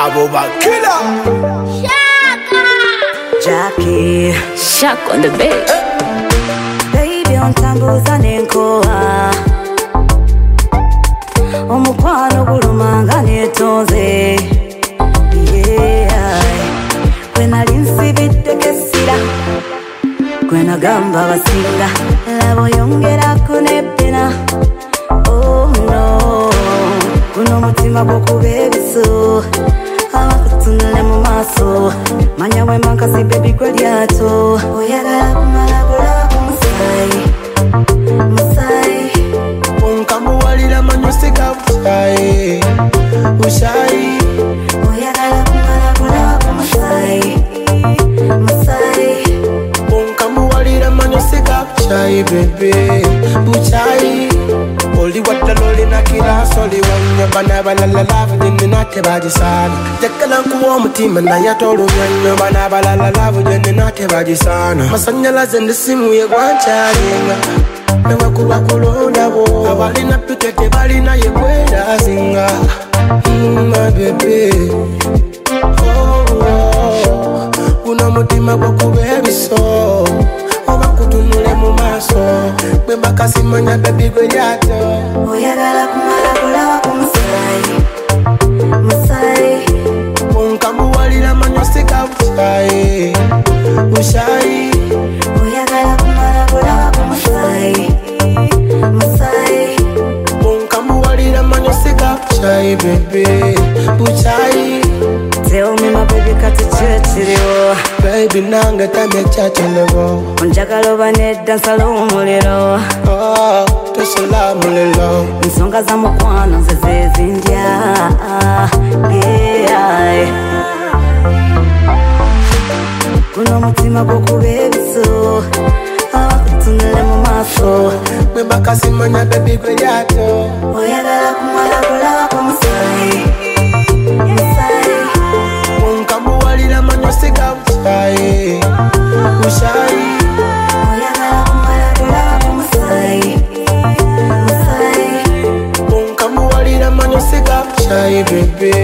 Aboba killer. Jackie, Shock on the bed. baby ontambuza nenkoa omukwano gulumanga netonze yeah. Kwenali nsibidde kesira kwenagamba basinga labo yongerako nebbena oh no guno mutima gwokuba ebiso abakutunule mu maaso manya wemankasi bebi gwe lyato oyagala kumala kulaba ku musayi musayi Onkamuwalira manyoseka busayi busayi oyagala kumala kulaba ku musayi musayi Onkamuwalira manyoseka busayi bebe busayi Oli wadala olina kiraasi oli wanya bana balala laavu gye nate bagisaana njagala nkuwa omutima naye ate olumyanyo bana balala laavu gye nate bagisaana masanyalaze ndi simu ye gwankyalinga newakuba kulondabo abalina pite tebalina ye kwerazinga my bebe guno mutima gwokuba ebiso oba kutunule mu maaso gwe mbakasimanya bebi gwe lyato oyagala kumala kulaba ku musayi musayi onkamuwalira manyoseka busayi busayi oyagala kumala kulaba ku musayi musayi onkamuwalira manyoseka busayi bebe busayi tell me my baby kati kyekiriwo baby nange tamyekyakiriwo onjagala oba nedda nsala omuliro tosola muliro ensonga za mukwano nze zezindya yeah. guno omutima gwokuba ebiso abakutunule mu maaso gwe mbakasimanya bebi gwe lyato oyagala kumala kulaba ku musayi musayi onkamuwalira manyoseka busayi busayi oyagala kumala kulaba ku musayi musayi onkamuwalira manyoseka busayi bebe